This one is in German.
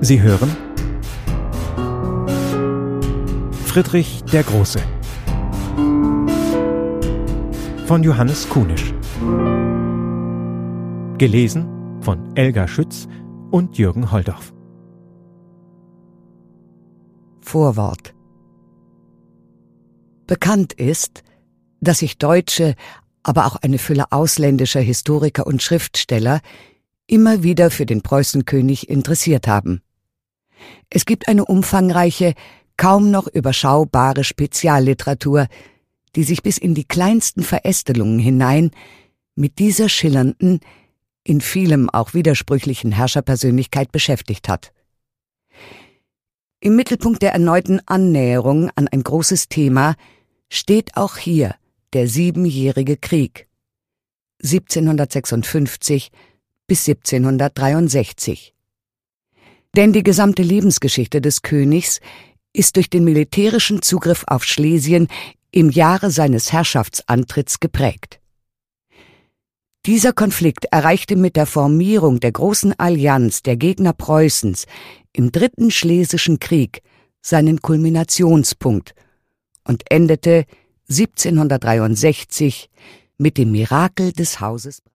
Sie hören Friedrich der Große von Johannes Kunisch. Gelesen von Elga Schütz und Jürgen Holdorf. Vorwort. Bekannt ist, dass sich deutsche, aber auch eine Fülle ausländischer Historiker und Schriftsteller immer wieder für den Preußenkönig interessiert haben. Es gibt eine umfangreiche, kaum noch überschaubare Spezialliteratur, die sich bis in die kleinsten Verästelungen hinein mit dieser schillernden, in vielem auch widersprüchlichen Herrscherpersönlichkeit beschäftigt hat. Im Mittelpunkt der erneuten Annäherung an ein großes Thema steht auch hier der Siebenjährige Krieg 1756 bis 1763. Denn die gesamte Lebensgeschichte des Königs ist durch den militärischen Zugriff auf Schlesien im Jahre seines Herrschaftsantritts geprägt. Dieser Konflikt erreichte mit der Formierung der großen Allianz der Gegner Preußens im Dritten Schlesischen Krieg seinen Kulminationspunkt und endete 1763 mit dem Mirakel des Hauses